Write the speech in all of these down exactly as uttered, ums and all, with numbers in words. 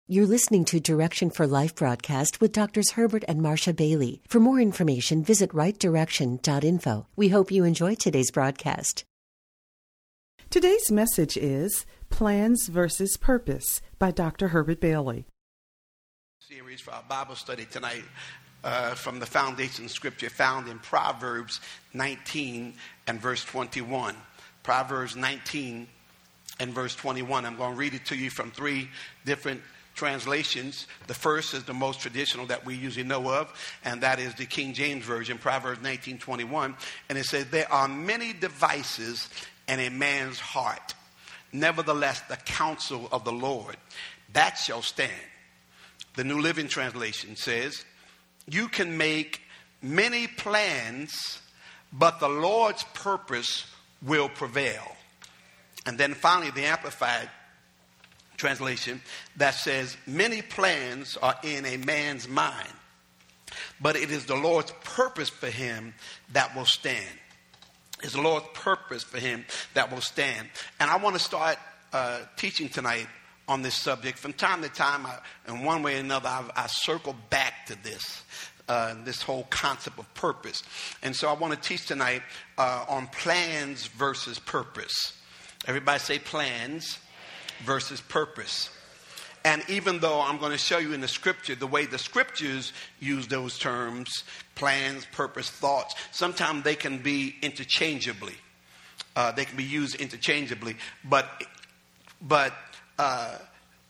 You're listening to Direction for Life broadcast with Doctors Herbert and Marcia Bailey. For more information, visit right direction dot info. We hope you enjoy today's broadcast. Today's message is Plans versus Purpose by Doctor Herbert Bailey. Series for our Bible study tonight uh, from the foundation scripture found in Proverbs nineteen and verse twenty-one. Proverbs nineteen and verse twenty-one. I'm going to read it to you from three different translations. The first is the most traditional that we usually know of, and that is the King James Version, Proverbs nineteen twenty-one. And it says, "There are many devices in a man's heart. Nevertheless, the counsel of the Lord, that shall stand." The New Living Translation says, "You can make many plans, but the Lord's purpose will prevail." And then finally, the Amplified Translation that says, "Many plans are in a man's mind, but it is the Lord's purpose for him that will stand." It's the Lord's purpose for him that will stand. And I want to start uh, teaching tonight on this subject. From time to time, I, in one way or another, I, I circle back to this, uh, this whole concept of purpose. And so I want to teach tonight uh, on plans versus purpose. Everybody say plans versus purpose. And even though I'm going to show you in the scripture the way the scriptures use those terms, plans, purpose, thoughts, sometimes they can be interchangeably. Uh, they can be used interchangeably. But, but uh,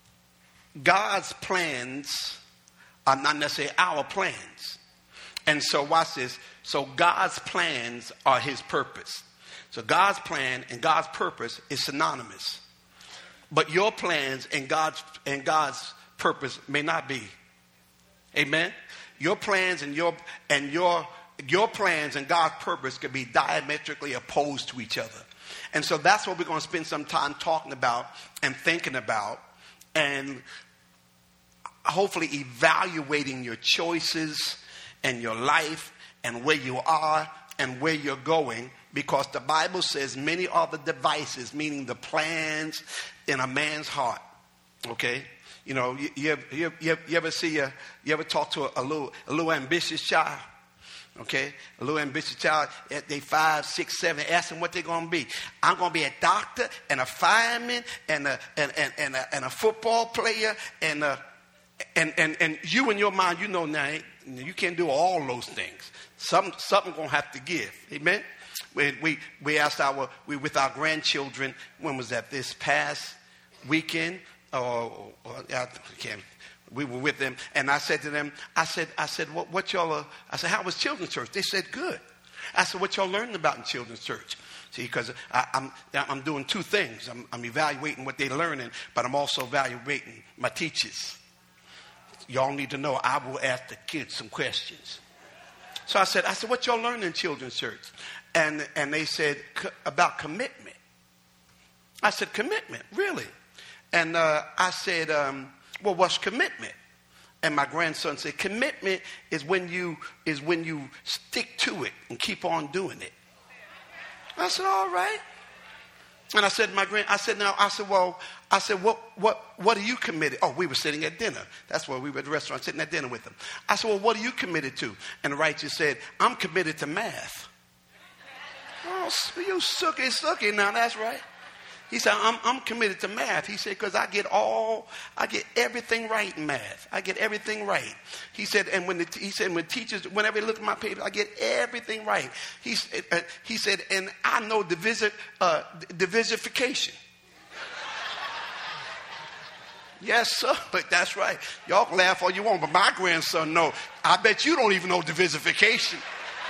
God's plans are not necessarily our plans. And so watch this. So God's plans are his purpose. So God's plan and God's purpose is synonymous. But your plans and God's and God's purpose may not be. Amen. Your plans and your and your your plans and God's purpose could be diametrically opposed to each other. And so that's what we're going to spend some time talking about and thinking about, and hopefully evaluating your choices and your life and where you are and where you're going. Because the Bible says many are the devices, meaning the plans in a man's heart. Okay? You know, you, you, ever, you, you, you ever see, a, you ever talk to a, a little a little ambitious child? Okay? A little ambitious child, they five, six, seven, ask them what they're going to be. I'm going to be a doctor and a fireman and a, and, and, and a, and a football player. And, a, and, and, and you in your mind, you know now, you can't do all those things. Something, something going to have to give. Amen? We, we we asked our we with our grandchildren, when was that, this past weekend or, or I can't, we were with them, and I said to them, I said I said what what y'all are, I said, how was children's church? They said good. I said, what y'all learning about in children's church? See, because I'm I'm doing two things. I'm, I'm evaluating what they're learning, but I'm also evaluating my teachers. Y'all need to know I will ask the kids some questions. So I said I said what y'all learning in children's church? And and they said about commitment. I said, commitment, really? And uh, I said, um, well, what's commitment? And my grandson said, commitment is when you is when you stick to it and keep on doing it. I said, all right. And I said, my grand, I said, now, I said, well, I said, what what what are you committed? Oh, we were sitting at dinner. That's where we were at the restaurant, sitting at dinner with them. I said, well, what are you committed to? And the righteous said, I'm committed to math. Oh, you sucky, sucky. Now that's right. He said, I'm, I'm committed to math. He said, because I get all, I get everything right in math. I get everything right. He said, and when the, he said, when teachers, whenever they look at my paper, I get everything right. He said, uh, he said, and I know divisi, uh, divisification. Yes, sir. But that's right. Y'all can laugh all you want, but my grandson know. I bet you don't even know divisification.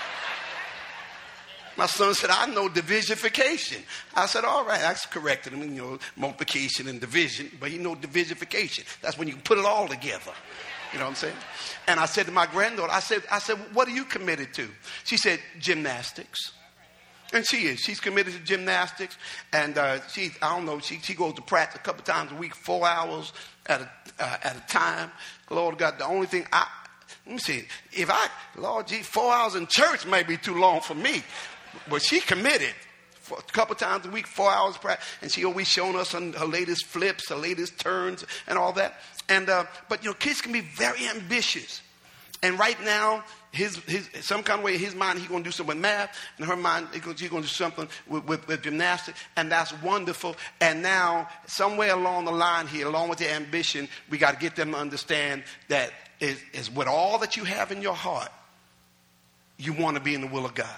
My son said, I know divisification. I said, all right. I corrected him, you know, multiplication and division. But he know divisification. That's when you can put it all together. You know what I'm saying? And I said to my granddaughter, I said, I said, what are you committed to? She said, gymnastics. And she is. She's committed to gymnastics. And uh, she, I don't know, she, she goes to practice a couple times a week, four hours at a, uh, at a time. Lord God, the only thing I, let me see, if I, Lord gee, four hours in church may be too long for me. But she committed for a couple times a week, four hours practice, and she always showing us on her latest flips, her latest turns, and all that. And uh, but you know, kids can be very ambitious. And right now, his his some kind of way in his mind, he's going to do something with math, and her mind, she's going to do something with, with, with gymnastics, and that's wonderful. And now, somewhere along the line here, along with the ambition, we got to get them to understand that is, is with all that you have in your heart, you want to be in the will of God.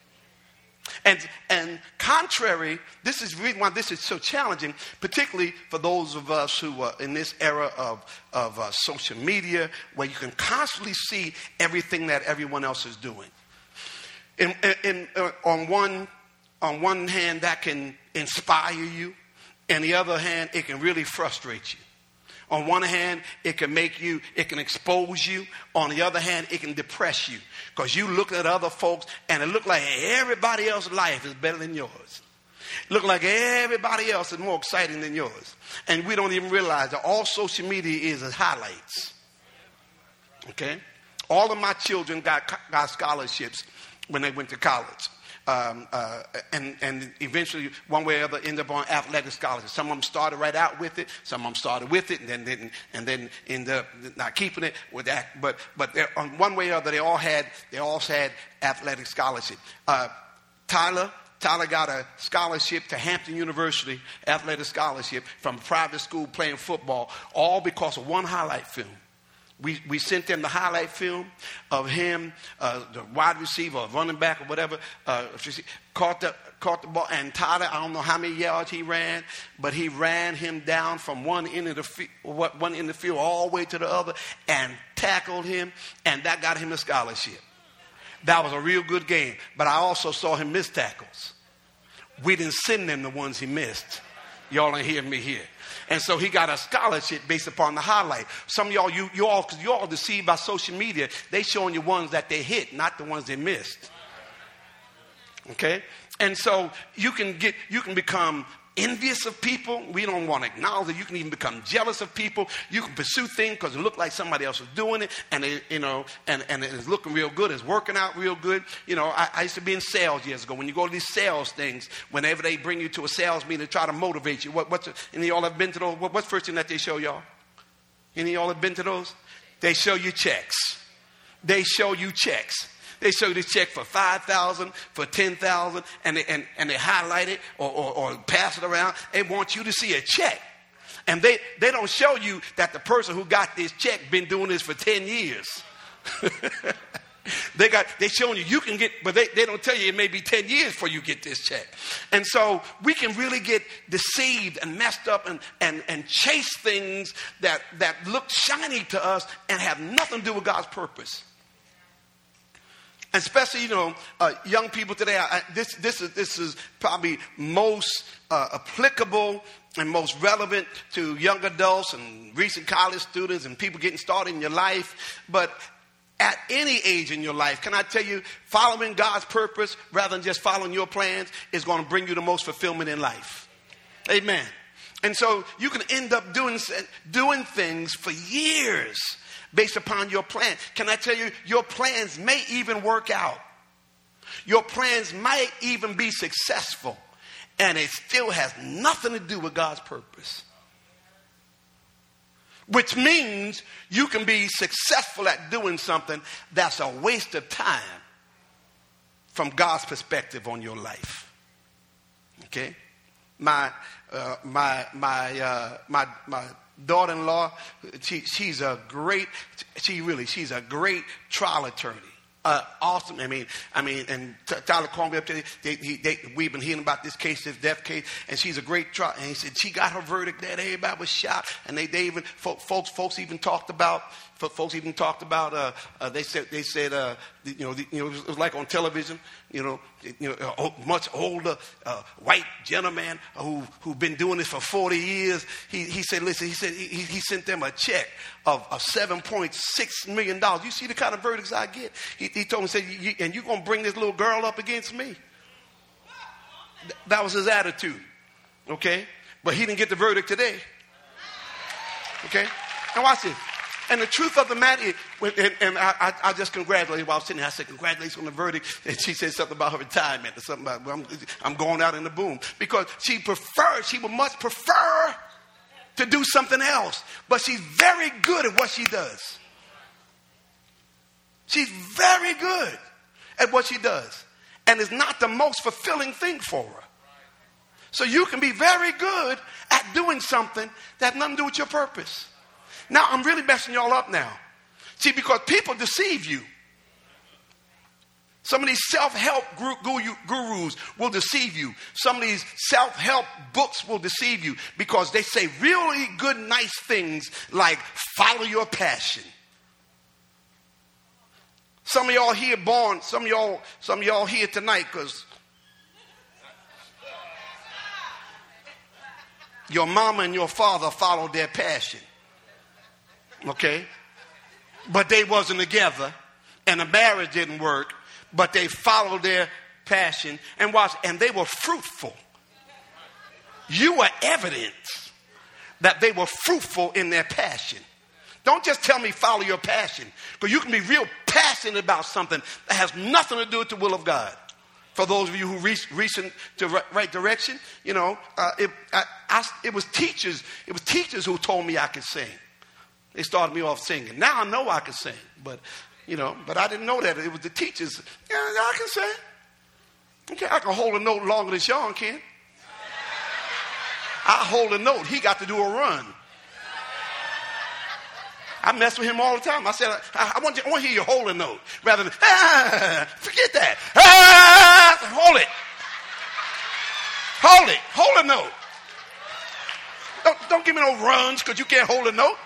And and contrary, this is the reason why this is so challenging, particularly for those of us who are in this era of, of uh, social media, where you can constantly see everything that everyone else is doing. In, in, uh, on one on one hand, that can inspire you. On the other hand, it can really frustrate you. On one hand, it can make you, it can expose you. On the other hand, it can depress you. Because you look at other folks and it looks like everybody else's life is better than yours. Look like everybody else is more exciting than yours. And we don't even realize that all social media is is highlights. Okay? All of my children got, got scholarships when they went to college. Um, uh, and, and eventually, one way or other, end up on athletic scholarships. Some of them started right out with it. Some of them started with it and then didn't, and then end up not keeping it with that. But but on one way or other, they all had they all had athletic scholarship. Uh, Tyler Tyler got a scholarship to Hampton University, athletic scholarship from a private school playing football, all because of one highlight film. We we sent them the highlight film of him, uh, the wide receiver, or running back, or whatever, uh, caught the caught the ball. And Tyler, I don't know how many yards he ran, but he ran him down from one end of the field, one end of the field all the way to the other, and tackled him, and that got him a scholarship. That was a real good game. But I also saw him miss tackles. We didn't send them the ones he missed. Y'all ain't hearing me here. And so he got a scholarship based upon the highlight. Some of y'all, you, you all, because you all deceived by social media, they showing you ones that they hit, not the ones they missed. Okay? And so you can get, you can become envious of people. We don't want to acknowledge that. You can even become jealous of people. You can pursue things because it looked like somebody else was doing it, and it, you know, and, and it's looking real good. It's working out real good. You know, I, I used to be in sales years ago. When you go to these sales things, whenever they bring you to a sales meeting to try to motivate you, what, what's any of y'all have been to those? What, what's the first thing that they show y'all? Any of y'all have been to those? They show you checks. They show you checks. They show you this check for five thousand dollars, for ten thousand dollars, and they, and, and they highlight it or, or, or pass it around. They want you to see a check. And they, they don't show you that the person who got this check been doing this for ten years. they got they showing you you can get, but they, they don't tell you it may be ten years before you get this check. And so we can really get deceived and messed up and, and, and chase things that, that look shiny to us and have nothing to do with God's purpose. Especially, you know, uh, young people today, I, this, this, is, this is probably most uh, applicable and most relevant to young adults and recent college students and people getting started in your life. But at any age in your life, can I tell you, following God's purpose rather than just following your plans is going to bring you the most fulfillment in life. Amen. And so you can end up doing, doing things for years based upon your plan. Can I tell you, your plans may even work out. Your plans might even be successful. And it still has nothing to do with God's purpose. Which means you can be successful at doing something that's a waste of time from God's perspective on your life. Okay? My, uh, my, my, uh, my, my, daughter-in-law, she, she's a great, she really, she's a great trial attorney. Uh, awesome. I mean, I mean, and Tyler called me up today. They, they, they, we've been hearing about this case, this death case, and she's a great trial. And he said she got her verdict that everybody was shocked, and they, they even folks, folks even talked about, folks even talked about. Uh, uh, they said, they said, uh, you know, the, you know, it was like on television. You know, you know, a much older uh, white gentleman who who've been doing this for forty years. He he said, listen, he said he, he sent them a check of, of seven point six million dollars. You see the kind of verdicts I get. He, he told me, said, you, and you're gonna bring this little girl up against me? Th- that was his attitude. Okay, but he didn't get the verdict today. Okay, and watch this. And the truth of the matter is, and, and I, I, I just congratulated while I was sitting there. I said, congratulations on the verdict. And she said something about her retirement or something about, well, I'm, I'm going out in the boom. Because she preferred, she would much prefer to do something else. But she's very good at what she does. She's very good at what she does. And it's not the most fulfilling thing for her. So you can be very good at doing something that has nothing to do with your purpose. Now, I'm really messing y'all up now. See, because people deceive you. Some of these self-help gurus will deceive you. Some of these self-help books will deceive you because they say really good, nice things like follow your passion. Some of y'all here born, some of y'all, some of y'all here tonight because your mama and your father followed their passion. Okay? But they wasn't together and the marriage didn't work, but they followed their passion and watch, and they were fruitful. You were evidence that they were fruitful in their passion. Don't just tell me follow your passion, because you can be real passionate about something that has nothing to do with the will of God. For those of you who reach recent to right direction, you know, uh, it, I, I, it was teachers. It was teachers who told me I could sing. They started me off singing. Now I know I can sing, but you know, but I didn't know that it was the teachers. Yeah, I can sing. Okay, I can hold a note longer than Sean can. I hold a note. He got to do a run. I mess with him all the time. I said, I, I, want, you, I want to hear you hold a note rather than, ah, forget that. Ah, hold it. Hold it. Hold a note. Don't, don't give me no runs because you can't hold a note.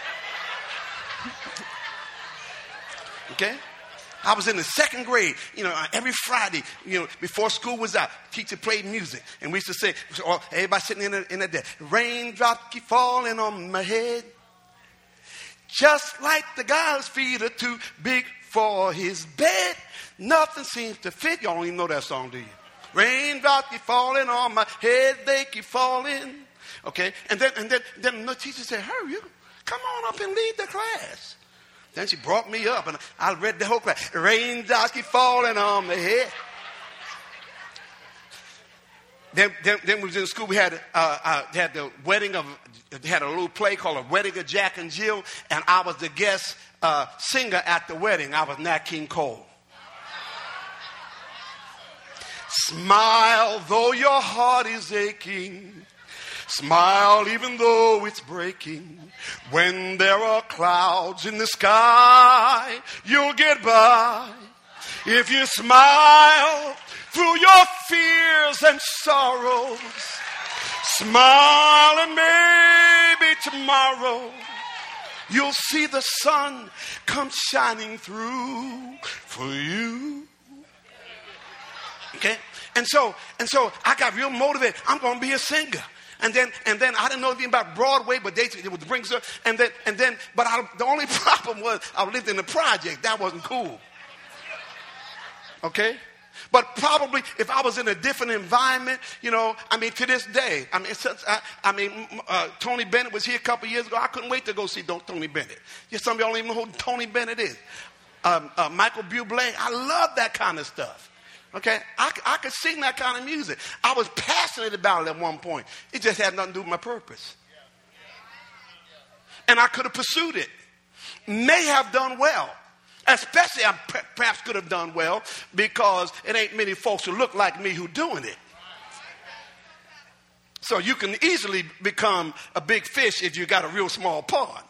Okay? I was in the second grade, you know, every Friday, you know, before school was out, teacher played music. And we used to say, oh, everybody sitting in the, in the desk, raindrops keep falling on my head. Just like the guy's feet are too big for his bed. Nothing seems to fit. Y'all don't even know that song, do you? Raindrops keep falling on my head, they keep falling. Okay? And then, and then, then the teacher said, hurry, you come on up and lead the class. Then she brought me up and I read the whole class. Raindrops keep falling on my head. Then, then, then we was in school. We had uh, uh, had the wedding of, had a little play called A Wedding of Jack and Jill, and I was the guest uh, singer at the wedding. I was Nat King Cole. Smile though your heart is aching. Smile even though it's breaking. When there are clouds in the sky, you'll get by. If you smile through your fears and sorrows, smile and maybe tomorrow you'll see the sun come shining through for you. Okay? And so, and so I got real motivated. I'm going to be a singer. And then, and then I didn't know anything about Broadway, but they it would bring stuff. And then, and then, but I, the only problem was I lived in the project. That wasn't cool. Okay? But probably if I was in a different environment, you know, I mean, to this day, I mean, since I, I mean, uh, Tony Bennett was here a couple years ago. I couldn't wait to go see Tony Bennett. Yeah, some of y'all don't even know who Tony Bennett is. Um, uh, Michael Bublé. I love that kind of stuff. Okay, I, I could sing that kind of music. I was passionate about it at one point. It just had nothing to do with my purpose. And I could have pursued it. May have done well. Especially I perhaps could have done well because it ain't many folks who look like me who doing it. So you can easily become a big fish if you got a real small pond.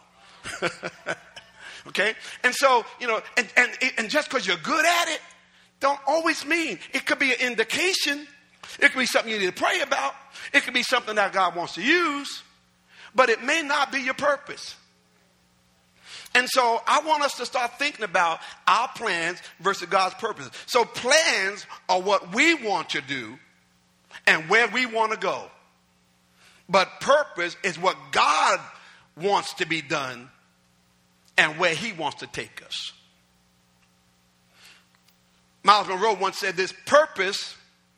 Okay? And so, you know, and, and, and just because you're good at it, don't always mean. It could be an indication. It could be something you need to pray about. It could be something that God wants to use. But it may not be your purpose. And so I want us to start thinking about our plans versus God's purposes. So plans are what we want to do and where we want to go. But purpose is what God wants to be done and where he wants to take us. Miles Monroe once said this: purpose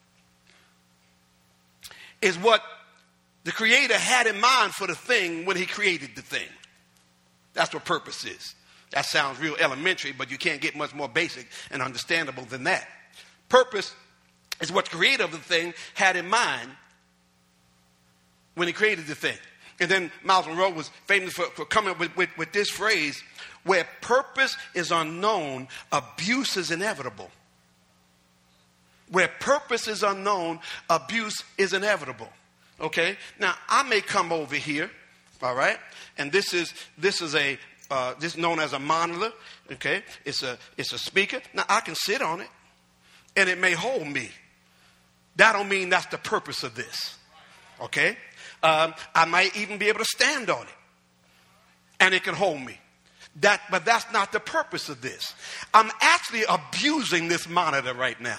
is what the Creator had in mind for the thing when he created the thing. That's what purpose is. That sounds real elementary, but you can't get much more basic and understandable than that. Purpose is what the creator of the thing had in mind when he created the thing. And then Miles Monroe was famous for, for coming up with, with, with this phrase, where purpose is unknown, abuse is inevitable. Where purpose is unknown, abuse is inevitable. Okay? Now, I may come over here, all right? And this is this is a uh, this is known as a monitor. Okay? It's a it's a speaker. Now, I can sit on it, and it may hold me. That don't mean that's the purpose of this. Okay? Um, I might even be able to stand on it, and it can hold me. That, but that's not the purpose of this. I'm actually abusing this monitor right now.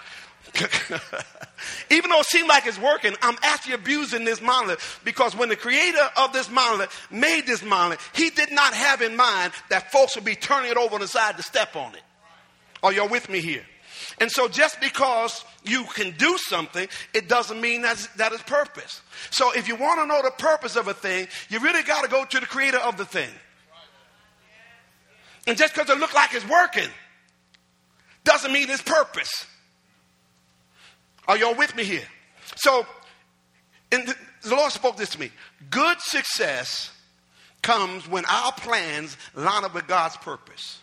Even though it seems like it's working, I'm actually abusing this monitor, because when the creator of this monitor made this monitor, he did not have in mind that folks would be turning it over on the side to step on it. Are y'all with me here? And so just because you can do something, it doesn't mean that's, that is purpose. So if you want to know the purpose of a thing, you really got to go to the creator of the thing. And just because it looks like it's working doesn't mean it's purpose. Are y'all with me here? So and the, the Lord spoke this to me. Good success comes when our plans line up with God's purpose.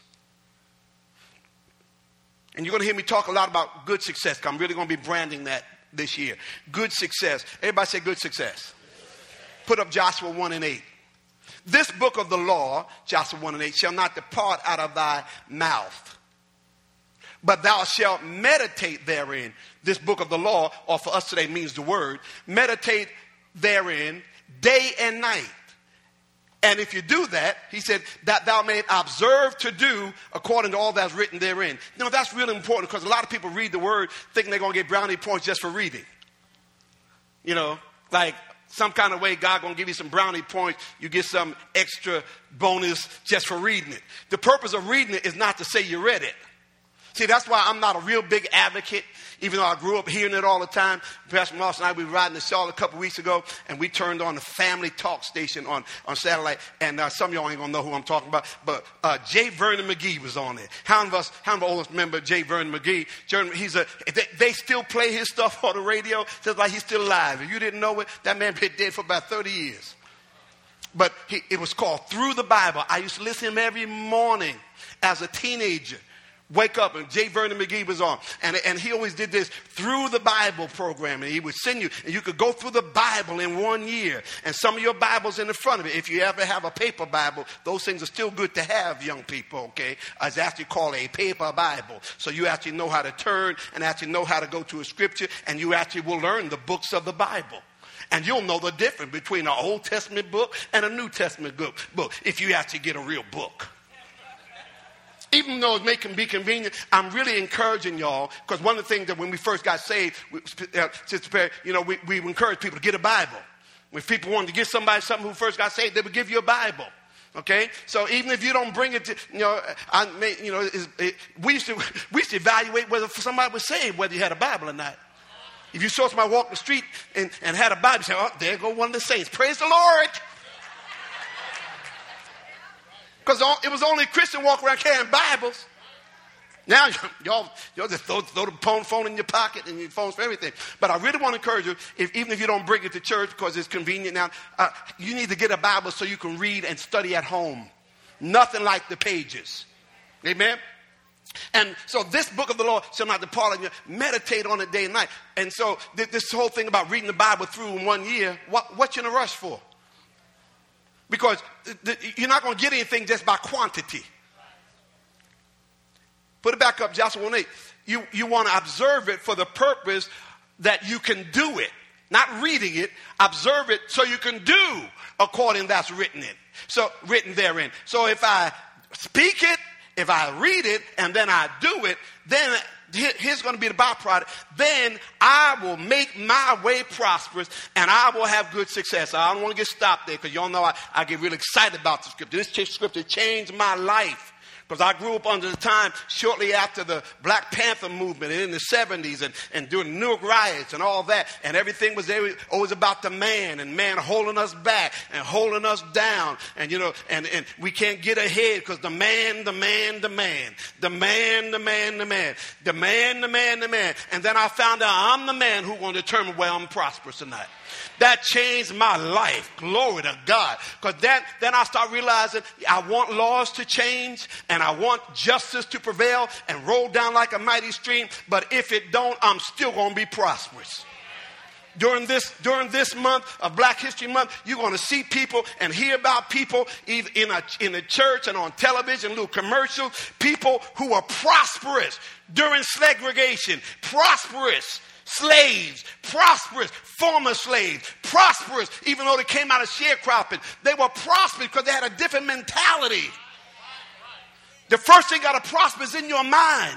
And you're going to hear me talk a lot about good success. I'm really going to be branding that this year. Good success. Everybody say good success. Put up Joshua one and eight. This book of the law, Joshua one and eight, shall not depart out of thy mouth, but thou shalt meditate therein. This book of the law, or for us today means the word, meditate therein day and night. And if you do that, he said, that thou mayest observe to do according to all that's written therein. Now, that's really important, because a lot of people read the word thinking they're going to get brownie points just for reading. You know, like some kind of way God going to give you some brownie points. You get some extra bonus just for reading it. The purpose of reading it is not to say you read it. See, that's why I'm not a real big advocate, even though I grew up hearing it all the time. Pastor Moss and I, we were riding to Charlotte a couple weeks ago, and we turned on the Family Talk station on, on satellite. And uh, some of y'all ain't going to know who I'm talking about, but uh, J. Vernon McGee was on there. How many of us, how many of us remember J. Vernon McGee? He's a, they, they still play his stuff on the radio, just like he's still alive. If you didn't know it, that man been dead for about thirty years. But he, it was called Through the Bible. I used to listen to him every morning as a teenager. Wake up, and J. Vernon McGee was on. And, and he always did this Through the Bible program. And he would send you, and you could go through the Bible in one year. And some of your Bibles in the front of it. If you ever have a paper Bible, those things are still good to have, young people, okay? It's actually called a paper Bible. So you actually know how to turn and actually know how to go to a scripture. And you actually will learn the books of the Bible. And you'll know the difference between an Old Testament book and a New Testament book, book if you actually get a real book. Even though it may can be convenient, I'm really encouraging y'all, because one of the things that when we first got saved, we, uh, Sister Perry, you know, we, we encourage people to get a Bible. When people wanted to give somebody something who first got saved, they would give you a Bible. Okay, so even if you don't bring it to, you know, I may, you know, it, it, we used to we used to evaluate whether somebody was saved, whether you had a Bible or not. If you saw somebody walk the street and, and had a Bible, you say, oh, there go one of the saints. Praise the Lord. Because it was only a Christian walking around carrying Bibles. Now, y'all, y'all just throw, throw the phone in your pocket and your phones for everything. But I really want to encourage you, if, even if you don't bring it to church because it's convenient now, uh, you need to get a Bible so you can read and study at home. Nothing like the pages. Amen? And so this book of the law shall not depart on you. Meditate on it day and night. And so th- this whole thing about reading the Bible through in one year, what, what you in a rush for? Because you're not going to get anything just by quantity. Put it back up, Joshua one eight. You, you want to observe it for the purpose that you can do it. Not reading it. Observe it so you can do according that's written in. So written therein. So if I speak it, if I read it, and then I do it, then here's going to be the byproduct. Then I will make my way prosperous, and I will have good success. I don't want to get stopped there, because y'all know I, I get really excited about the scripture. This scripture changed my life Because I grew up under the time shortly after the Black Panther movement and in the seventies and, and during the Newark riots and all that. And everything was always about the man and man holding us back and holding us down. And, you know, and, and we can't get ahead because the man, the man, the man, the man, the man, the man, the man, the man, the man. And then I found out I'm the man who's going to determine where I'm prosperous tonight. That changed my life. Glory to God. Because then, then I start realizing I want laws to change and I want justice to prevail and roll down like a mighty stream. But if it don't, I'm still going to be prosperous. During this, during this month of Black History Month, you're going to see people and hear about people either in a, in a church and on television, little commercials, people who are prosperous during segregation, prosperous. Slaves, prosperous, former slaves, prosperous, even though they came out of sharecropping. They were prosperous because they had a different mentality. The first thing you got to prosper is in your mind.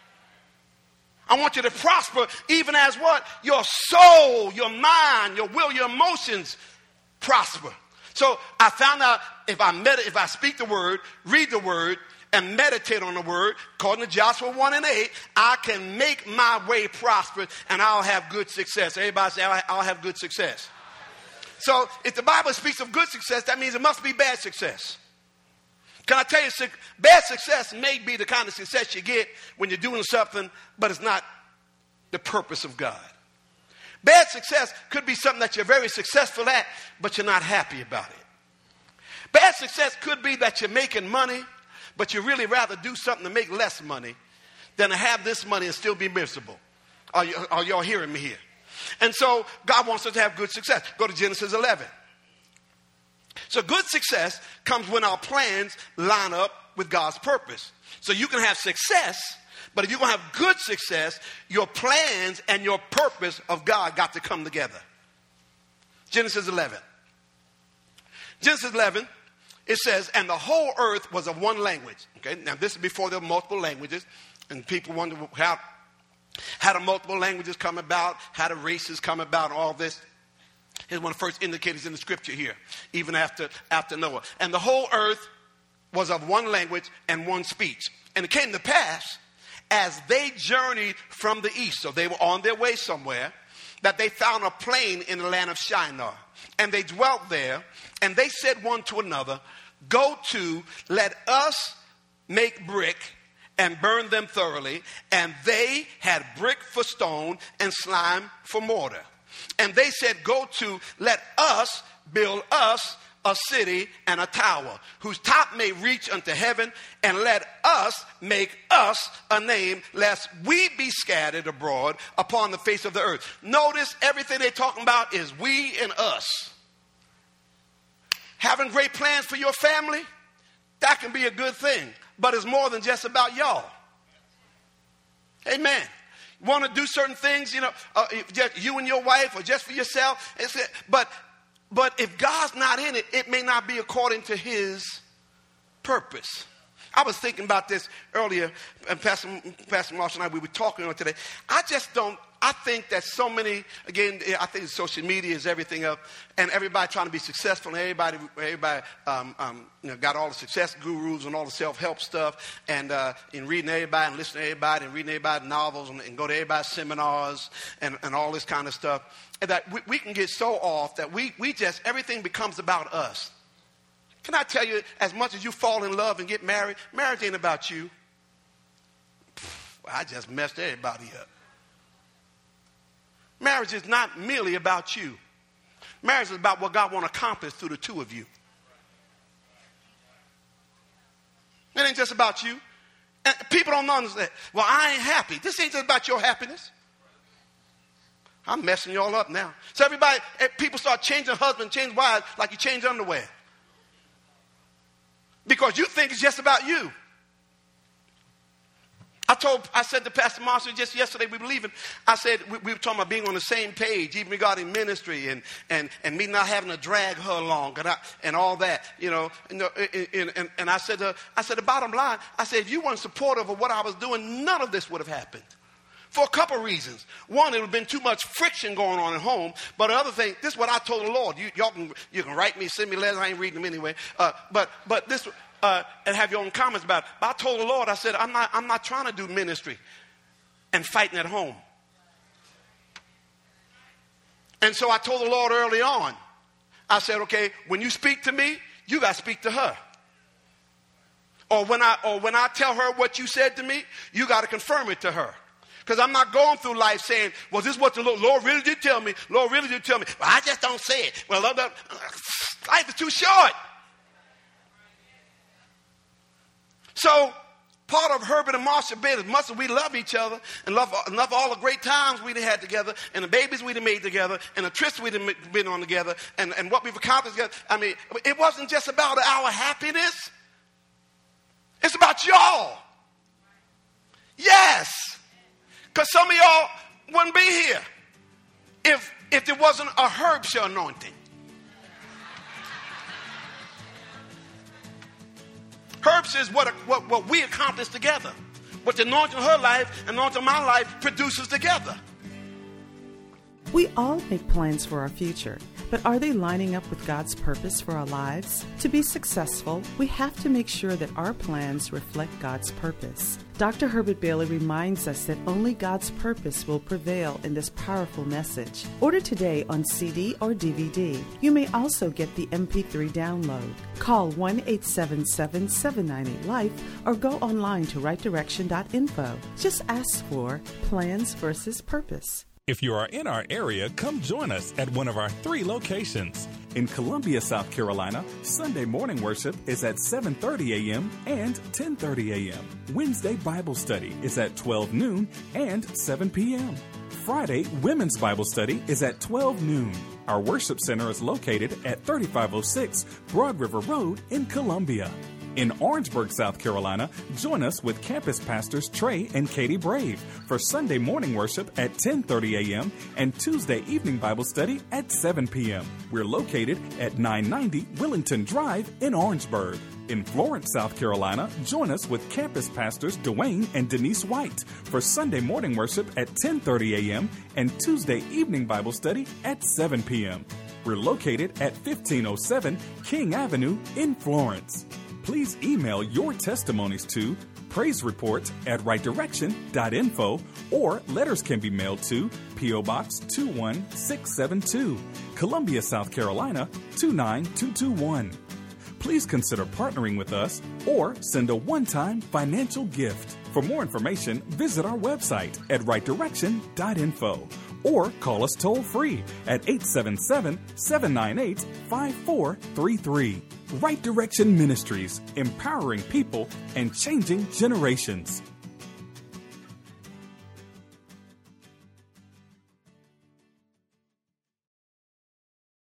I want you to prosper even as what? Your soul, your mind, your will, your emotions prosper. So I found out if I med- if I speak the word, read the word, and meditate on the word, according to Joshua one and eight, I can make my way prosperous and I'll have good success. Everybody say, I'll have good success. So if the Bible speaks of good success, that means it must be bad success. Can I tell you, bad success may be the kind of success you get when you're doing something, but it's not the purpose of God. Bad success could be something that you're very successful at, but you're not happy about it. Bad success could be that you're making money, but you really rather do something to make less money than to have this money and still be miserable. Are, you, are y'all hearing me here? And so God wants us to have good success. Go to Genesis eleven. So good success comes when our plans line up with God's purpose. So you can have success, but if you're going to have good success, your plans and your purpose of God got to come together. Genesis eleven. Genesis eleven. It says, and the whole earth was of one language. Okay, now this is before there were multiple languages, and people wonder how, how the multiple languages come about, how the races come about, all this. Here's one of the first indicators in the scripture here, even after, after Noah. And the whole earth was of one language and one speech. And it came to pass, as they journeyed from the east, so they were on their way somewhere, that they found a plain in the land of Shinar. And they dwelt there, and they said one to another, go to, let us make brick and burn them thoroughly. And they had brick for stone and slime for mortar. And they said, go to, let us build us a city and a tower, whose top may reach unto heaven, and let us make us a name, lest we be scattered abroad upon the face of the earth. Notice everything they're talking about is we and us. Having great plans for your family, that can be a good thing, but it's more than just about y'all. Amen. Want to do certain things, you know, uh, just you and your wife, or just for yourself. It's, but, but if God's not in it, it may not be according to His purpose. I was thinking about this earlier, and Pastor, Pastor Marshall and I, we were talking on today. I just don't, I think that so many, again, I think social media is everything up, and everybody trying to be successful, and everybody, everybody um, um, you know, got all the success gurus and all the self-help stuff, and uh, in reading everybody and listening to everybody and reading everybody's novels and, and go to everybody's seminars and, and all this kind of stuff, and that we, we can get so off that we, we just, everything becomes about us. Can I tell you, as much as you fall in love and get married, marriage ain't about you. I just messed everybody up. Marriage is not merely about you. Marriage is about what God wants to accomplish through the two of you. It ain't just about you. And people don't understand. Well, I ain't happy. This ain't just about your happiness. I'm messing y'all up now. So everybody, people start changing husbands, change wives like you change underwear. Because you think it's just about you. I told, I said to Pastor Marshall just yesterday, we were leaving, I said, we, we were talking about being on the same page, even regarding ministry and, and, and me not having to drag her along and, I, and all that, you know. And, and, and, and I said, uh, I said, the bottom line, I said, if you weren't supportive of what I was doing, none of this would have happened. For a couple of reasons. One, it would have been too much friction going on at home. But the other thing, this is what I told the Lord. You, y'all can, you can write me, send me letters. I ain't reading them anyway. Uh, but, but this, uh, and have your own comments about it. But I told the Lord, I said, I'm not, I'm not trying to do ministry and fighting at home. And so I told the Lord early on, I said, okay, when you speak to me, you got to speak to her. Or when I or when I tell her what you said to me, you got to confirm it to her. Because I'm not going through life saying, well, this is what the Lord, Lord really did tell me. Lord really did tell me. Well, I just don't say it. Well, life is too short. So part of Herbert and Marsha Bailey, much as we love each other and love, love all the great times we had together and the babies we'd made together and the trips we'd been on together and, and what we've accomplished together. I mean, it wasn't just about our happiness. It's about y'all. Yes. Because some of y'all wouldn't be here if, if there wasn't a Herbshire anointing. Herbshire is what, what, what we accomplished together. What the anointing of her life and the anointing of my life produces together. We all make plans for our future, but are they lining up with God's purpose for our lives? To be successful, we have to make sure that our plans reflect God's purpose. Doctor Herbert Bailey reminds us that only God's purpose will prevail in this powerful message. Order today on C D or D V D. You may also get the M P three download. Call one eight seven seven, seven nine eight, LIFE or go online to right direction dot info. Just ask for Plans versus Purpose. If you are in our area, come join us at one of our three locations. In Columbia, South Carolina, Sunday morning worship is at seven thirty a.m. and ten thirty a.m. Wednesday Bible study is at twelve noon and seven p.m. Friday Women's Bible study is at twelve noon. Our worship center is located at thirty-five oh six Broad River Road in Columbia. In Orangeburg, South Carolina, join us with campus pastors Trey and Katie Brave for Sunday morning worship at ten thirty a.m. and Tuesday evening Bible study at seven p.m. We're located at nine ninety Willington Drive in Orangeburg. In Florence, South Carolina, join us with campus pastors Dwayne and Denise White for Sunday morning worship at ten thirty a.m. and Tuesday evening Bible study at seven p.m. We're located at fifteen oh seven King Avenue in Florence. Please email your testimonies to praise report at right direction dot info or letters can be mailed to P O. Box two one six seven two, Columbia, South Carolina two nine two two one. Please consider partnering with us or send a one-time financial gift. For more information, visit our website at right direction dot info or call us toll-free at eight seven seven, seven nine eight, five four three three. Right Direction Ministries, empowering people and changing generations.